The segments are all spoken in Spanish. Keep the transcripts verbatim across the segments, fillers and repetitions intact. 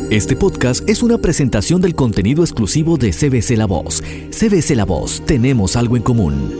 Este podcast es una presentación del contenido exclusivo de C B C La Voz. C B C La Voz, tenemos algo en común.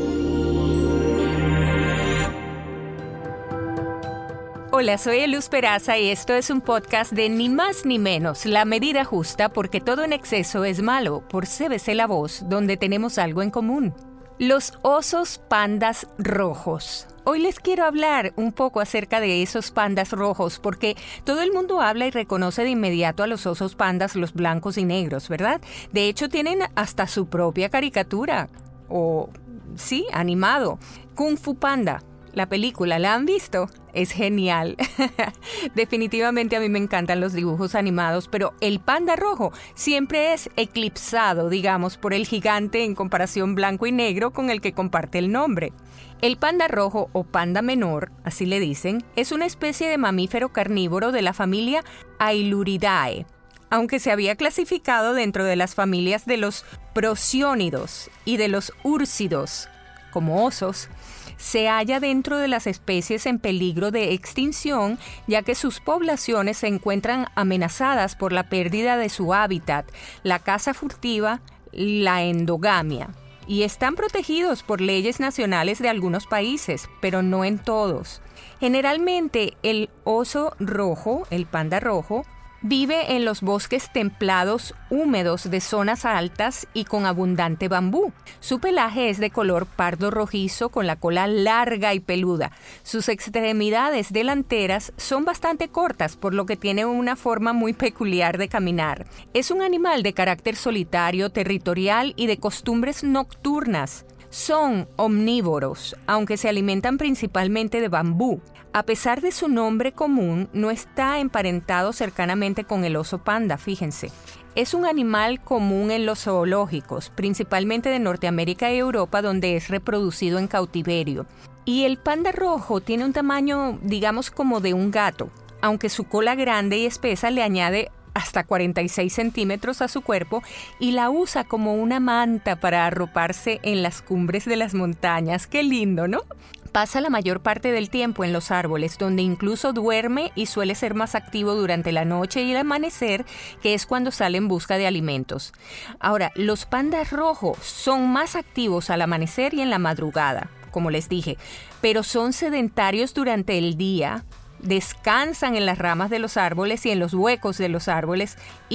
Hola, soy Luz Peraza y esto es un podcast de Ni Más Ni Menos, La Medida Justa, porque todo en exceso es malo, por C B C La Voz, donde tenemos algo en común. Los osos pandas rojos. Hoy les quiero hablar un poco acerca de esos pandas rojos, porque todo el mundo habla y reconoce de inmediato a los osos pandas, los blancos y negros, ¿verdad? De hecho, tienen hasta su propia caricatura, o sí, animado. Kung Fu Panda. La película, ¿la han visto? Es genial. Definitivamente a mí me encantan los dibujos animados, pero el panda rojo siempre es eclipsado, digamos, por el gigante en comparación blanco y negro con el que comparte el nombre. El panda rojo o panda menor, así le dicen, es una especie de mamífero carnívoro de la familia Ailuridae, aunque se había clasificado dentro de las familias de los prosiónidos y de los úrsidos, como osos. Se halla dentro de las especies en peligro de extinción, ya que sus poblaciones se encuentran amenazadas por la pérdida de su hábitat, la caza furtiva, la endogamia, y están protegidos por leyes nacionales de algunos países, pero no en todos. Generalmente, el oso rojo, el panda rojo, vive en los bosques templados húmedos de zonas altas y con abundante bambú. Su pelaje es de color pardo rojizo con la cola larga y peluda. Sus extremidades delanteras son bastante cortas, por lo que tiene una forma muy peculiar de caminar. Es un animal de carácter solitario, territorial y de costumbres nocturnas. Son omnívoros, aunque se alimentan principalmente de bambú. A pesar de su nombre común, no está emparentado cercanamente con el oso panda, fíjense. Es un animal común en los zoológicos, principalmente de Norteamérica y Europa, donde es reproducido en cautiverio. Y el panda rojo tiene un tamaño, digamos, como de un gato, aunque su cola grande y espesa le añade hasta cuarenta y seis centímetros a su cuerpo y la usa como una manta para arroparse en las cumbres de las montañas. ¡Qué lindo!, ¿no? Pasa la mayor parte del tiempo en los árboles, donde incluso duerme y suele ser más activo durante la noche y el amanecer, que es cuando sale en busca de alimentos. Ahora, los pandas rojos son más activos al amanecer y en la madrugada, como les dije, pero son sedentarios durante el día. Descansan en las ramas de los árboles y en los huecos de los árboles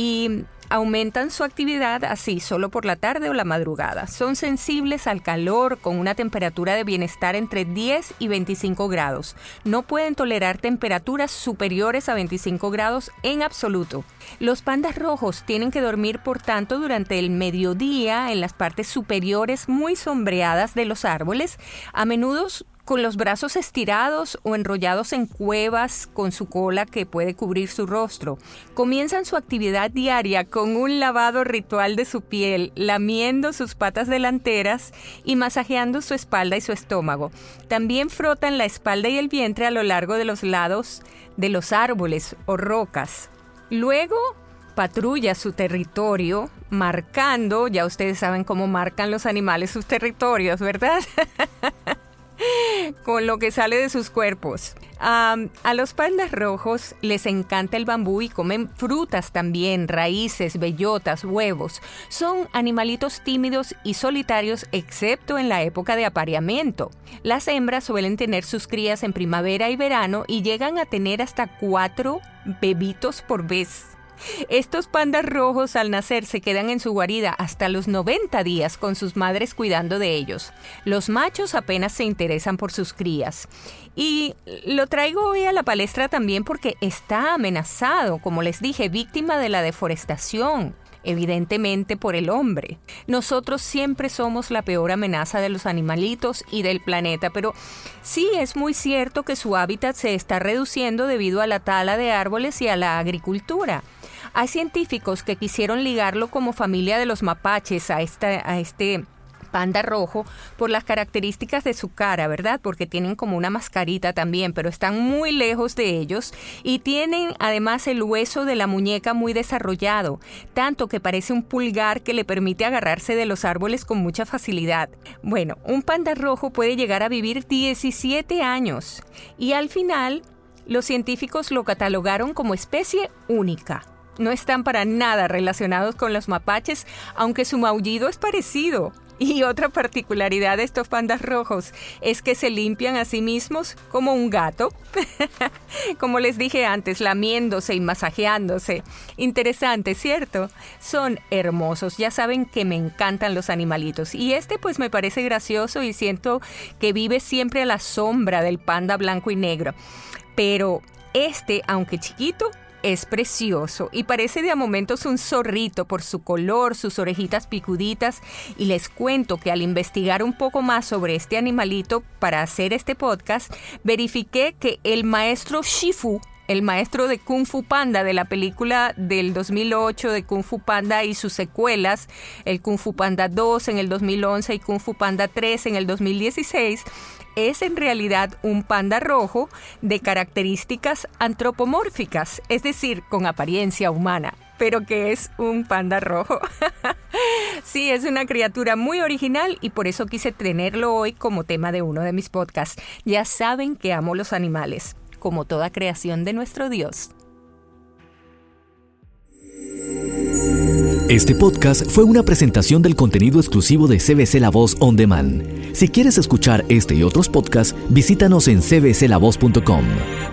y aumentan su actividad así solo por la tarde o la madrugada. Son sensibles al calor con una temperatura de bienestar entre diez y veinticinco grados. No pueden tolerar temperaturas superiores a veinticinco grados en absoluto. Los pandas rojos tienen que dormir, por tanto, durante el mediodía en las partes superiores muy sombreadas de los árboles, a menudo con los brazos estirados o enrollados en cuevas con su cola que puede cubrir su rostro. Comienzan su actividad diaria con un lavado ritual de su piel, lamiendo sus patas delanteras y masajeando su espalda y su estómago. También frotan la espalda y el vientre a lo largo de los lados de los árboles o rocas. Luego patrulla su territorio, marcando, ya ustedes saben cómo marcan los animales sus territorios, ¿verdad? Con lo que sale de sus cuerpos. Um, a los pandas rojos les encanta el bambú y comen frutas también, raíces, bellotas, huevos. Son animalitos tímidos y solitarios, excepto en la época de apareamiento. Las hembras suelen tener sus crías en primavera y verano y llegan a tener hasta cuatro bebitos por vez. Estos pandas rojos al nacer se quedan en su guarida hasta los noventa días con sus madres cuidando de ellos. Los machos apenas se interesan por sus crías. Y lo traigo hoy a la palestra también porque está amenazado, como les dije, víctima de la deforestación, evidentemente por el hombre. Nosotros siempre somos la peor amenaza de los animalitos y del planeta, pero sí es muy cierto que su hábitat se está reduciendo debido a la tala de árboles y a la agricultura. Hay científicos que quisieron ligarlo como familia de los mapaches a, esta, a este panda rojo por las características de su cara, ¿verdad? Porque tienen como una mascarita también, pero están muy lejos de ellos y tienen además el hueso de la muñeca muy desarrollado, tanto que parece un pulgar que le permite agarrarse de los árboles con mucha facilidad. Bueno, un panda rojo puede llegar a vivir diecisiete años y al final los científicos lo catalogaron como especie única. no están para nada relacionados con los mapaches, aunque su maullido es parecido. Y otra particularidad de estos pandas rojos es que se limpian a sí mismos como un gato. Como les dije antes, lamiéndose y masajeándose. Interesante, ¿cierto? Son hermosos. Ya saben que me encantan los animalitos. Y este pues me parece gracioso y siento que vive siempre a la sombra del panda blanco y negro. Pero este, aunque chiquito, es precioso y parece de a momentos un zorrito por su color, sus orejitas picuditas. Y les cuento que al investigar un poco más sobre este animalito para hacer este podcast, verifiqué que el maestro Shifu, el maestro de Kung Fu Panda de la película del dos mil ocho de Kung Fu Panda y sus secuelas, el Kung Fu Panda dos en el dos mil once y Kung Fu Panda tres en el dos mil dieciséis, es en realidad un panda rojo de características antropomórficas, es decir, con apariencia humana, pero que es un panda rojo. Sí, es una criatura muy original y por eso quise tenerlo hoy como tema de uno de mis podcasts. Ya saben que amo los animales, como toda creación de nuestro Dios. Este podcast fue una presentación del contenido exclusivo de C B C La Voz On Demand. Si quieres escuchar este y otros podcasts, visítanos en c b c la voz punto com.